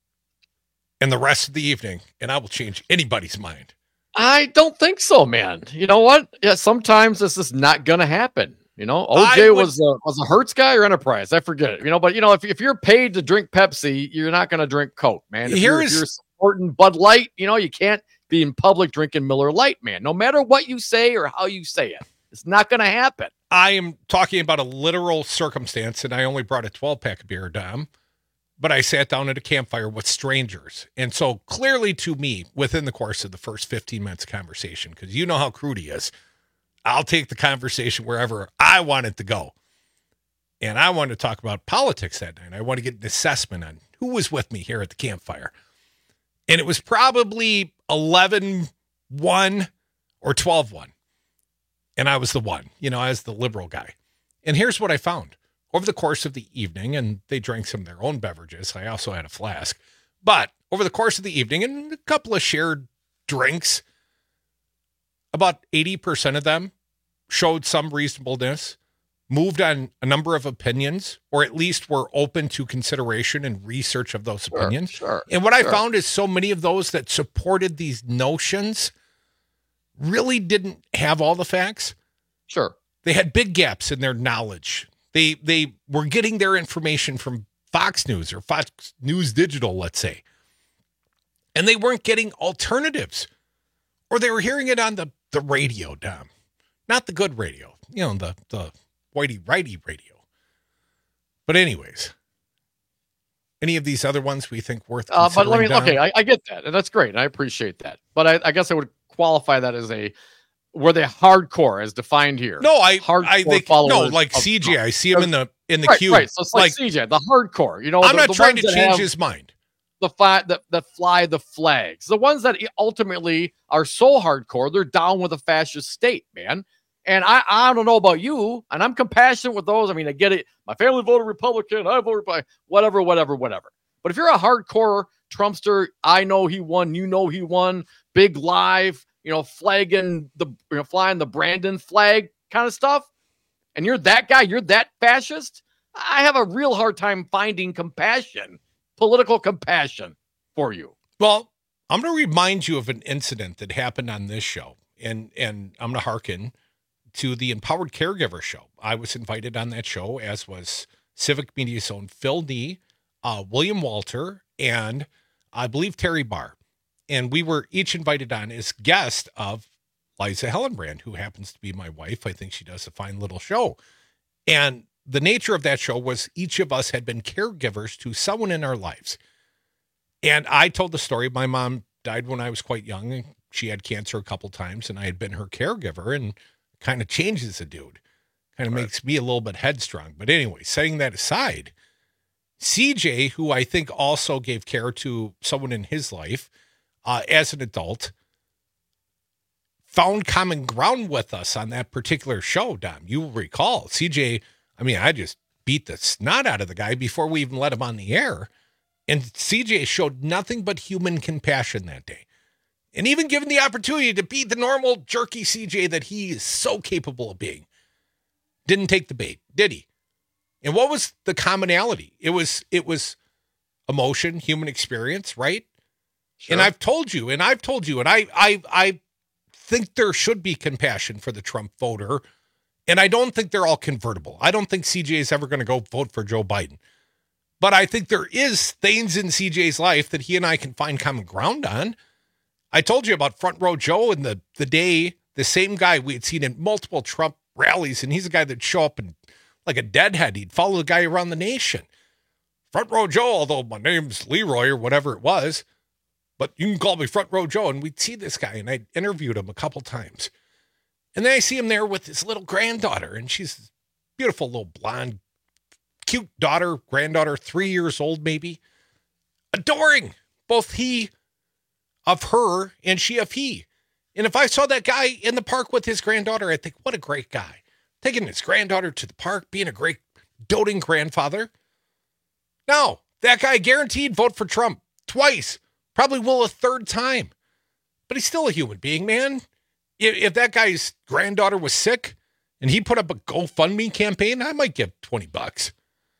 and the rest of the evening, and I will change anybody's mind. I don't think so, man. You know what? Yeah, sometimes this is not going to happen. OJ was a Hertz guy or Enterprise. I forget it. But if you're paid to drink Pepsi, you're not going to drink Coke, man. If you're supporting Bud Light, you can't be in public drinking Miller Lite, man. No matter what you say or how you say it, it's not going to happen. I am talking about a literal circumstance, and I only brought a 12-pack of beer, Dom, but I sat down at a campfire with strangers. And so clearly to me, within the course of the first 15 minutes of conversation, because you know how Crudy is, I'll take the conversation wherever I want it to go. And I wanted to talk about politics that night. I want to get an assessment on who was with me here at the campfire. And it was probably 11-1 or 12-1. And I was the one, I was the liberal guy. And here's what I found. Over the course of the evening, and they drank some of their own beverages. I also had a flask. But over the course of the evening and a couple of shared drinks, about 80% of them showed some reasonableness, moved on a number of opinions, or at least were open to consideration and research of those opinions. Sure, and what I found is so many of those that supported these notions really didn't have all the facts. Sure. They had big gaps in their knowledge. They were getting their information from Fox News or Fox News Digital, let's say, and they weren't getting alternatives, or they were hearing it on the radio, Dom, not the good radio, the whitey-righty radio. But anyways, any of these other ones we think worth considering? I get that, and that's great, and I appreciate that. But I guess I would qualify that as were they hardcore as defined here? No, like CJ. Trump. I see him in the queue. Right, so it's like CJ, the hardcore. I'm not trying to change his mind. The fly the flags, the ones that ultimately are so hardcore, they're down with a fascist state, man. And I don't know about you, and I'm compassionate with those. I mean, I get it. My family voted Republican. I voted by whatever. But if you're a hardcore Trumpster, I know he won. You know he won. Big live, flagging flying the Brandon flag kind of stuff. And you're that guy. You're that fascist. I have a real hard time finding compassion, political compassion for you. Well, I'm going to remind you of an incident that happened on this show, and I'm going to hearken to the Empowered Caregiver show. I was invited on that show, as was Civic Media's own Phil Nee, William Walter, and I believe Terry Barr. And we were each invited on as guest of Liza Hellenbrand, who happens to be my wife. I think she does a fine little show. And the nature of that show was each of us had been caregivers to someone in our lives. And I told the story. My mom died when I was quite young, and she had cancer a couple times, and I had been her caregiver, and kind of changes a dude. Kind of makes me a little bit headstrong. But anyway, setting that aside, CJ, who I think also gave care to someone in his life as an adult, found common ground with us on that particular show, Dom. You will recall. CJ, I just beat the snot out of the guy before we even let him on the air. And CJ showed nothing but human compassion that day. And even given the opportunity to be the normal jerky CJ that he is so capable of being, didn't take the bait, did he? And what was the commonality? It was emotion, human experience, right? Sure. And I've told you, and I think there should be compassion for the Trump voter. And I don't think they're all convertible. I don't think CJ is ever going to go vote for Joe Biden. But I think there is things in CJ's life that he and I can find common ground on. I told you about Front Row Joe and the day, the same guy we had seen in multiple Trump rallies, and he's a guy that'd show up and like a deadhead. He'd follow the guy around the nation. Front Row Joe, although my name's Leroy or whatever it was, but you can call me Front Row Joe. And we'd see this guy, and I interviewed him a couple times. And then I see him there with his little granddaughter, and she's a beautiful little blonde, cute granddaughter, 3 years old maybe. Adoring, both he of her and she of he. And if I saw that guy in the park with his granddaughter, I'd think, what a great guy. Taking his granddaughter to the park, being a great doting grandfather. No, that guy guaranteed vote for Trump twice, probably will a third time. But he's still a human being, man. If that guy's granddaughter was sick and he put up a GoFundMe campaign, I might give $20.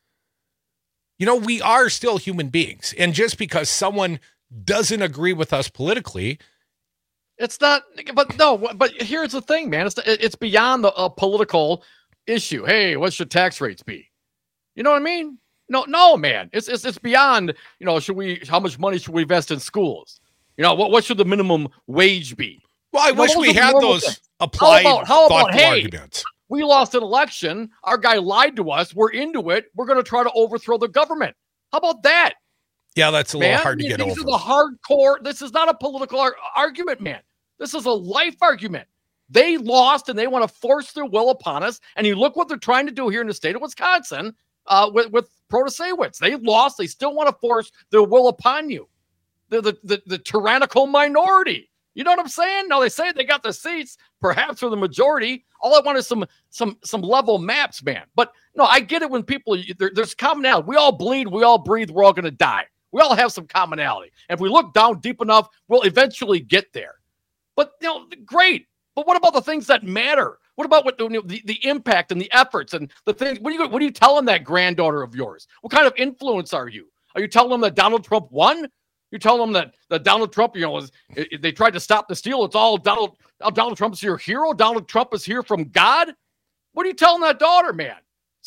We are still human beings. And just because someone doesn't agree with us politically, it's not. But here's the thing, man. It's beyond the political issue. Hey, what should tax rates be? You know what I mean? No, man. It's beyond. How much money should we invest in schools? What should the minimum wage be? Well, I wish we had those applied thoughtful arguments. We lost an election. Our guy lied to us. We're into it. We're going to try to overthrow the government. How about that? Yeah, that's a little hard to get over. These are the hardcore. This is not a political argument, man. This is a life argument. They lost, and they want to force their will upon us. And you look what they're trying to do here in the state of Wisconsin with Protasewicz. They lost. They still want to force their will upon you. The tyrannical minority. You know what I'm saying? Now, they say they got the seats, perhaps for the majority. All I want is some level maps, man. But no, I get it when people, there's commonality. We all bleed. We all breathe. We're all going to die. We all have some commonality. And if we look down deep enough, we'll eventually get there. But, great. But what about the things that matter? What about the impact and the efforts and the things? What are you telling that granddaughter of yours? What kind of influence are you? Are you telling them that Donald Trump won? You tell them that Donald Trump, they tried to stop the steal. It's all Donald Trump's your hero. Donald Trump is here from God. What are you telling that daughter, man?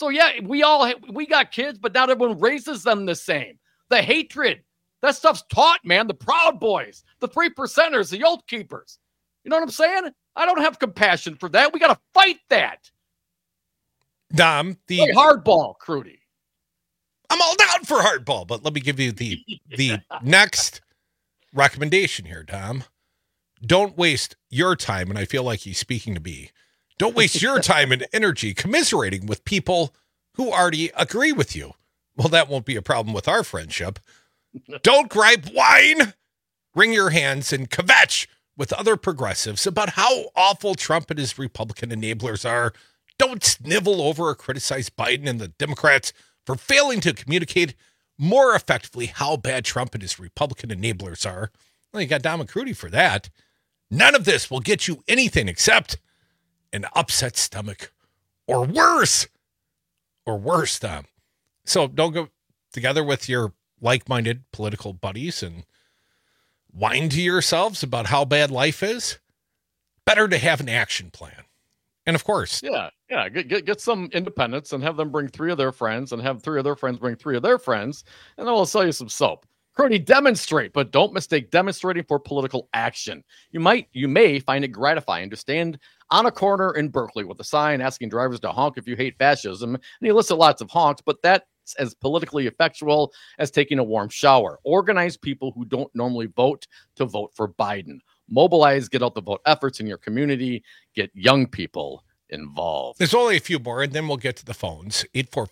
So yeah, we got kids, but not everyone raises them the same. The hatred, that stuff's taught, man. The Proud Boys, the 3%ers, the Oath Keepers. You know what I'm saying? I don't have compassion for that. We got to fight that. Dom, Play hardball, Crudy. I'm all down for hardball, but let me give you the next recommendation here, Dom. Don't waste your time, and I feel like he's speaking to me. Don't waste your time and energy commiserating with people who already agree with you. Well, that won't be a problem with our friendship. Don't gripe whine. Wring your hands and kvetch with other progressives about how awful Trump and his Republican enablers are. Don't snivel over or criticize Biden and the Democrats for failing to communicate more effectively how bad Trump and his Republican enablers are. Well, you got Dom and Crudy for that. None of this will get you anything except an upset stomach or worse. Or worse, Dom. So don't go together with your like-minded political buddies and whine to yourselves about how bad life is. Better to have an action plan. And of course, get some independents and have them bring 3 of their friends and have 3 of their friends bring 3 of their friends, and then we'll sell you some soap. Crudy, demonstrate, but don't mistake demonstrating for political action. You may find it gratifying to stand on a corner in Berkeley with a sign asking drivers to honk if you hate fascism, and you listed lots of honks, but that's as politically effectual as taking a warm shower. Organize people who don't normally vote to vote for Biden. Mobilize, get out the vote efforts in your community, get young people involved. There's only a few more, and then we'll get to the phones.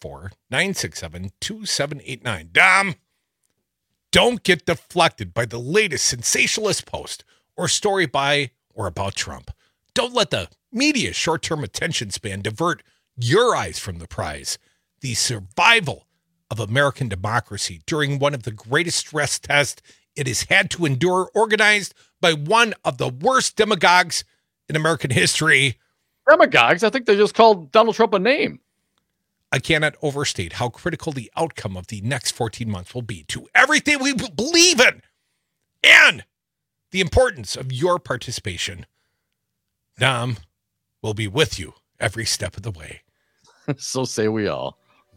844-967-2789. Dom, don't get deflected by the latest sensationalist post or story by or about Trump. Don't let the media's short-term attention span divert your eyes from the prize, the survival of American democracy during one of the greatest stress tests it has had to endure, organized by one of the worst demagogues in American history. Demagogues? I think they just called Donald Trump a name. I cannot overstate how critical the outcome of the next 14 months will be to everything we believe in and the importance of your participation. Dom will be with you every step of the way. So say we all.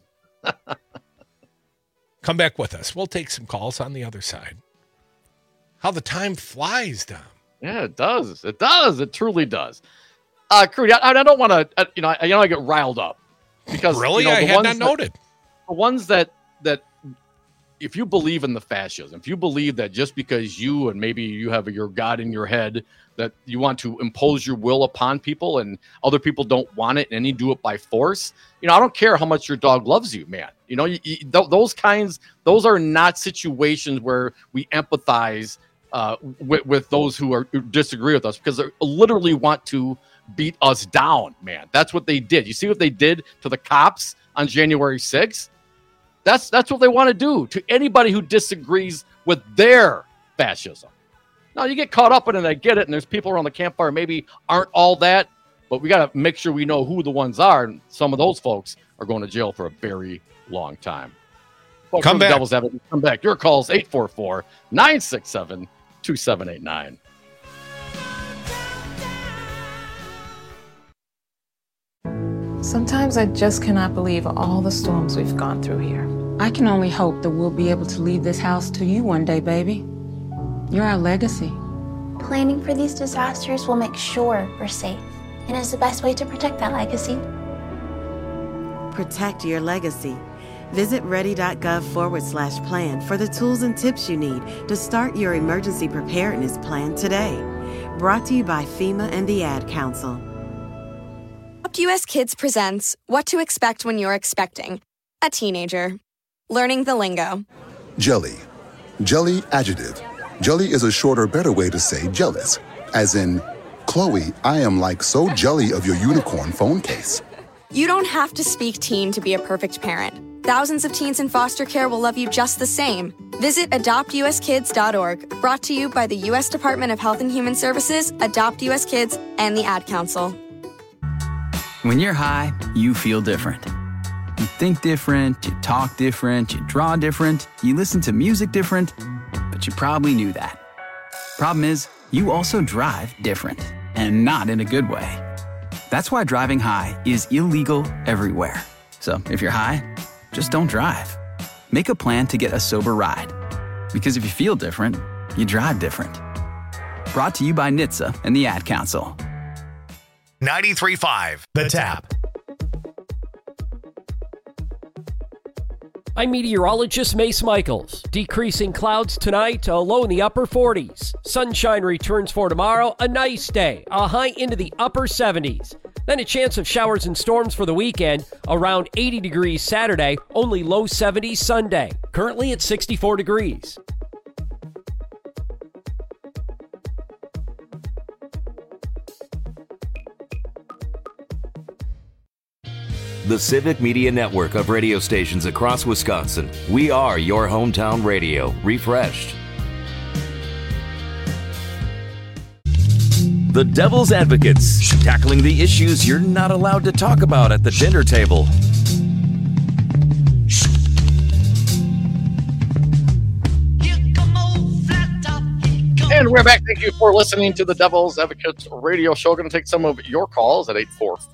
Come back with us. We'll take some calls on the other side. How the time flies, Dom. Yeah, it does. It does. It truly does. Crudy, I don't want to, I get riled up. Because really, I had not noted. The ones that if you believe in the fascism, if you believe that just because you and maybe you have your God in your head that you want to impose your will upon people and other people don't want it and you do it by force, I don't care how much your dog loves you, man. Those are not situations where we empathize with those who disagree with us because they literally want to beat us down, man. That's what they did. You see what they did to the cops on January 6th? That's what they want to do to anybody who disagrees with their fascism. Now, you get caught up in it, I get it, and there's people around the campfire maybe aren't all that, but we got to make sure we know who the ones are, and some of those folks are going to jail for a very long time. Folks, come back. Devil's Advocate, come back. Your call's 844-967-2789. Sometimes I just cannot believe all the storms we've gone through here. I can only hope that we'll be able to leave this house to you one day, baby. You're our legacy. Planning for these disasters will make sure we're safe, and is the best way to protect that legacy. Protect your legacy. Visit ready.gov/plan for the tools and tips you need to start your emergency preparedness plan today. Brought to you by FEMA and the Ad Council. Adopt US Kids presents What to Expect When You're Expecting a Teenager. Learning the lingo. Jelly. Jelly adjective. Jelly is a shorter, better way to say jealous. As in, Chloe, I am like so jelly of your unicorn phone case. You don't have to speak teen to be a perfect parent. Thousands of teens in foster care will love you just the same. Visit adoptuskids.org. Brought to you by the U.S. Department of Health and Human Services, Adopt US Kids, and the Ad Council. When you're high, you feel different. You think different, you talk different, you draw different, you listen to music different, but you probably knew that. Problem is, you also drive different, and not in a good way. That's why driving high is illegal everywhere. So if you're high, just don't drive. Make a plan to get a sober ride. Because if you feel different, you drive different. Brought to you by NHTSA and the Ad Council. 93.5 The Tap. I'm meteorologist Mace Michaels. Decreasing clouds tonight, a low in the upper 40s. Sunshine returns for tomorrow, a nice day, a high into the upper 70s. Then a chance of showers and storms for the weekend, around 80 degrees Saturday, only low 70s Sunday. Currently at 64 degrees. The Civic Media Network of radio stations across Wisconsin. We are your hometown radio, refreshed. The Devil's Advocates, tackling the issues you're not allowed to talk about at the dinner table. And we're back. Thank you for listening to the Devil's Advocates radio show. Going to take some of your calls at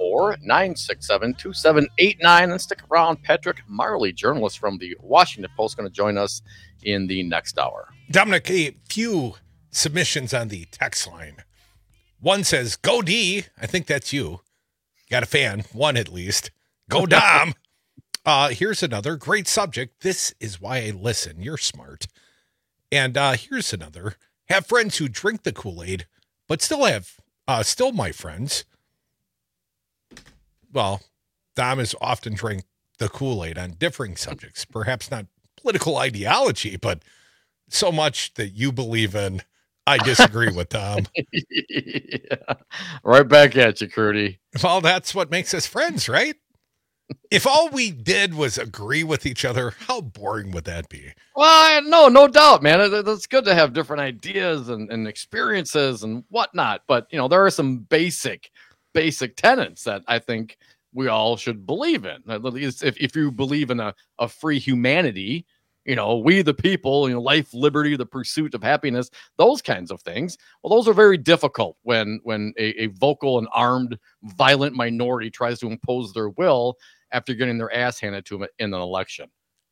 844-967-2789. And stick around. Patrick Marley, journalist from the Washington Post, going to join us in the next hour. Dominic, a few submissions on the text line. One says, go D. I think that's you. Got a fan, one at least. Go Dom. Here's another great subject. This is why I listen. You're smart. And here's another. Have friends who drink the Kool-Aid, but still my friends. Well, Dom is often drink the Kool-Aid on differing subjects, perhaps not political ideology, but so much that you believe in, I disagree with Dom. Yeah. Right back at you, Crudy. Well, that's what makes us friends, right? If all we did was agree with each other, how boring would that be? Well, no doubt, man. It's good to have different ideas and experiences and whatnot. But, there are some basic tenets that I think we all should believe in. At least if you believe in a free humanity, we the people, life, liberty, the pursuit of happiness, those kinds of things. Well, those are very difficult when a vocal and armed, violent minority tries to impose their will after getting their ass handed to them in an election.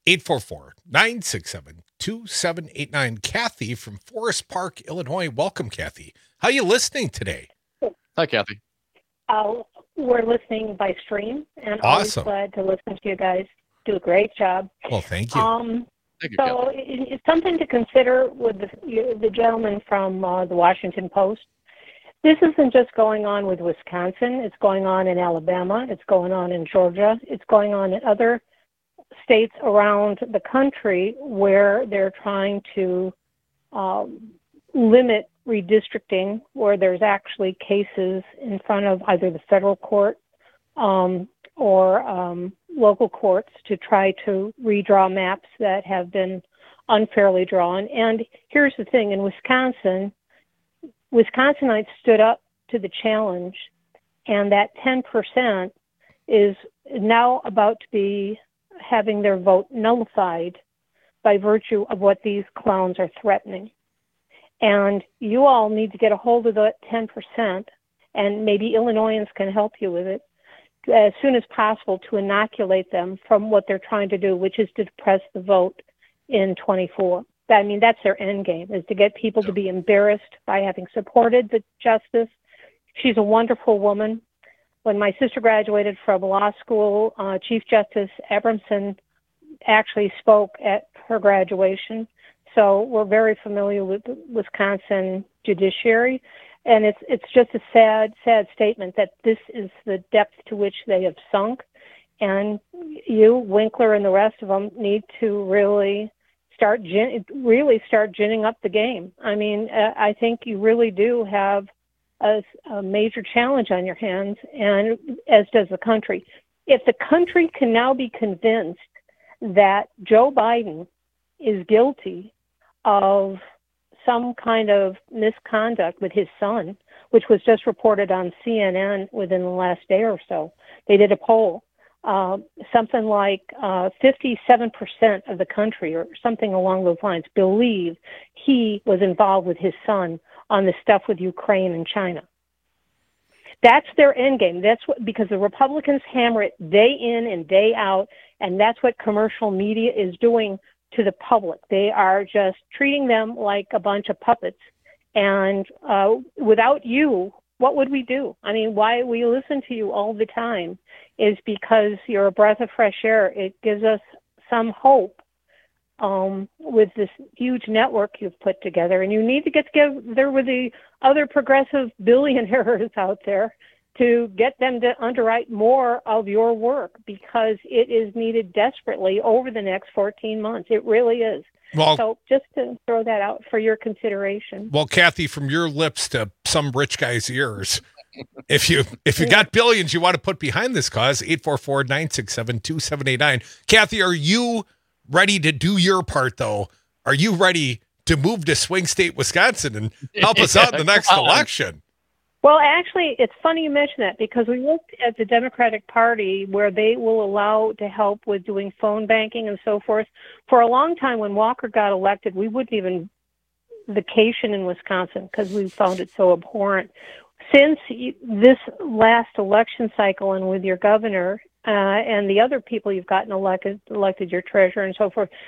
844-967-2789. Kathy from Forest Park, Illinois. Welcome, Kathy. How are you listening today? Hi, Kathy. We're listening by stream, and awesome. Always glad to listen to you guys. Do a great job. Well, thank you. Thank you, so it's something to consider with the gentleman from the Washington Post. This isn't just going on with Wisconsin. It's going on in Alabama. It's going on in Georgia. It's going on in other states around the country where they're trying to limit redistricting, where there's actually cases in front of either the federal court or local courts to try to redraw maps that have been unfairly drawn. And here's the thing, in Wisconsinites stood up to the challenge, and that 10% is now about to be having their vote nullified by virtue of what these clowns are threatening. And you all need to get a hold of that 10%, and maybe Illinoisans can help you with it, as soon as possible to inoculate them from what they're trying to do, which is to depress the vote in 24. I mean, that's their end game, is to get people to be embarrassed by having supported the justice. She's a wonderful woman. When my sister graduated from law school, Chief Justice Abramson actually spoke at her graduation. So we're very familiar with the Wisconsin judiciary. And it's just a sad statement that this is the depth to which they have sunk. And you, Winkler, and the rest of them need to really start ginning up the game. I mean, I think you really do have a major challenge on your hands, and as does the country. If the country can now be convinced that Joe Biden is guilty of some kind of misconduct with his son, which was just reported on CNN within the last day or so, they did a poll. Something like 57% of the country or something along those lines believe he was involved with his son on the stuff with Ukraine and China. That's their end game. That's what, because the Republicans hammer it day in and day out, and that's what commercial media is doing to the public. They are just treating them like a bunch of puppets. And without you, what would we do? I mean, why we listen to you all the time is because you're a breath of fresh air. It gives us some hope with this huge network you've put together. And you need to get together with the other progressive billionaires out there to get them to underwrite more of your work, because it is needed desperately over the next 14 months. It really is. Well, so just to throw that out for your consideration. Well, Kathy, from your lips to some rich guy's ears, if you got billions you want to put behind this cause, 844-967-2789. Kathy, are you ready to do your part, though? Are you ready to move to swing state Wisconsin and help us out in the next election? Well, actually, it's funny you mention that, because we looked at the Democratic Party where they will allow to help with doing phone banking and so forth. For a long time, when Walker got elected, we wouldn't even vacation in Wisconsin because we found it so abhorrent. Since this last election cycle, and with your governor and the other people you've gotten elected, your treasurer and so forth,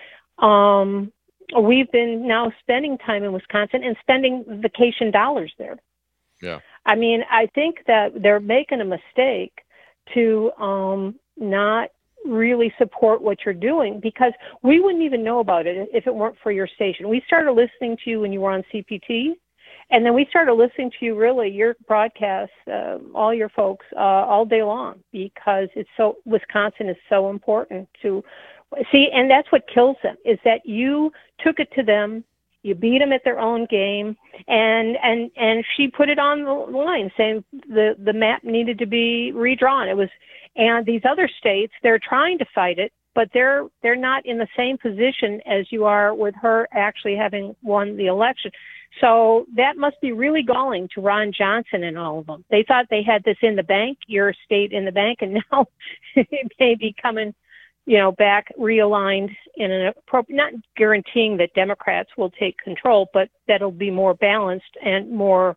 we've been now spending time in Wisconsin and spending vacation dollars there. Yeah. I mean, I think that they're making a mistake to not really support what you're doing, because we wouldn't even know about it if it weren't for your station. We started listening to you when you were on CPT, and then we started listening to you, really, your broadcasts, all your folks, all day long, because Wisconsin is so important to see, and that's what kills them, is that you took it to them. You beat them at their own game, and she put it on the line, saying the map needed to be redrawn. And these other states, they're trying to fight it, but they're not in the same position as you are with her actually having won the election. So that must be really galling to Ron Johnson and all of them. They thought they had this in the bank, your state in the bank, and now it may be coming back realigned in an appropriate, not guaranteeing that Democrats will take control, but that'll be more balanced and more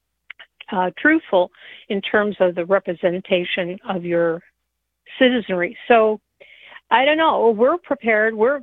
truthful in terms of the representation of your citizenry. So I don't know. We're prepared. We'd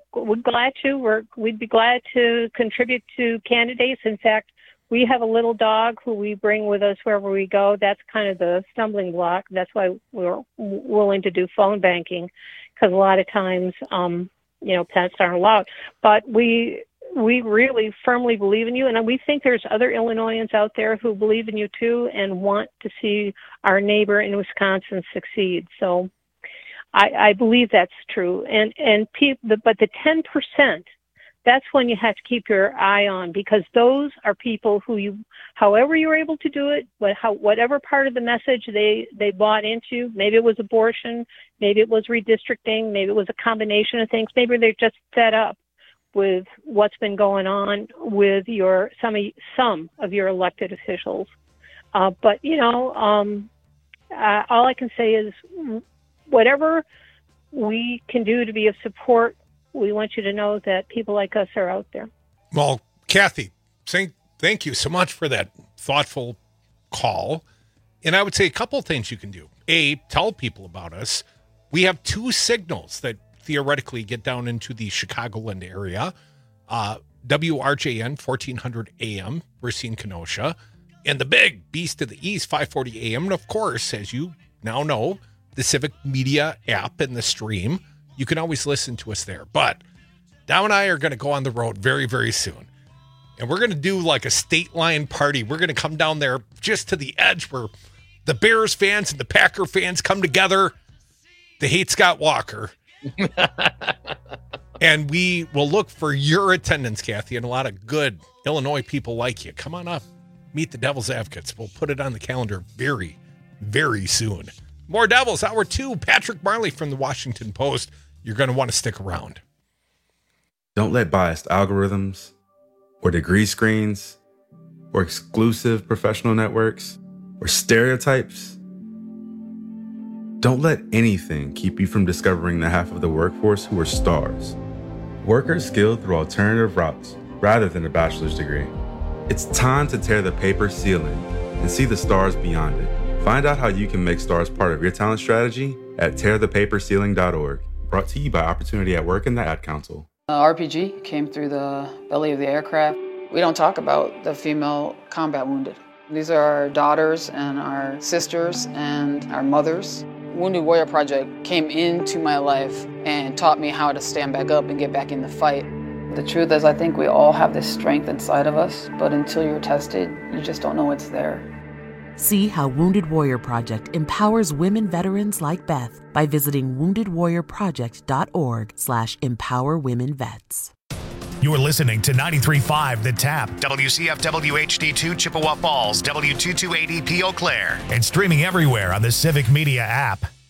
be glad to contribute to candidates. In fact, we have a little dog who we bring with us wherever we go. That's kind of the stumbling block. That's why we're willing to do phone banking, because a lot of times, pets aren't allowed. But we really firmly believe in you, and we think there's other Illinoisans out there who believe in you too and want to see our neighbor in Wisconsin succeed. So I believe that's true. But the 10%, that's when you have to keep your eye on, because those are people who however you were able to do it, whatever part of the message they bought into, maybe it was abortion, maybe it was redistricting, maybe it was a combination of things, maybe they're just fed up with what's been going on with some of your elected officials. But all I can say is whatever we can do to be of support, we want you to know that people like us are out there. Well, Kathy, thank you so much for that thoughtful call. And I would say a couple of things you can do. A, tell people about us. We have 2 signals that theoretically get down into the Chicagoland area. WRJN, 1400 AM, Racine, Kenosha. And the big beast of the east, 540 AM. And of course, as you now know, the Civic Media app and the stream. You can always listen to us there. But Dom and I are going to go on the road very, very soon. And we're going to do like a state line party. We're going to come down there just to the edge where the Bears fans and the Packer fans come together. They hate Scott Walker. And we will look for your attendance, Kathy, and a lot of good Illinois people like you. Come on up. Meet the Devil's Advocates. We'll put it on the calendar very, very soon. More Devils, Hour 2. Patrick Marley from the Washington Post. You're going to want to stick around. Don't let biased algorithms or degree screens or exclusive professional networks or stereotypes, don't let anything keep you from discovering the half of the workforce who are stars. Workers skilled through alternative routes rather than a bachelor's degree. It's time to tear the paper ceiling and see the stars beyond it. Find out how you can make STARS part of your talent strategy at tearthepaperceiling.org. Brought to you by Opportunity at Work and the Ad Council. RPG came through the belly of the aircraft. We don't talk about the female combat wounded. These are our daughters and our sisters and our mothers. Wounded Warrior Project came into my life and taught me how to stand back up and get back in the fight. The truth is, I think we all have this strength inside of us, but until you're tested, you just don't know it's there. See how Wounded Warrior Project empowers women veterans like Beth by visiting woundedwarriorproject.org/empowerwomenvets. You're listening to 93.5 The Tap, WCFW HD2 Chippewa Falls, W228EP Eau Claire, and streaming everywhere on the Civic Media app.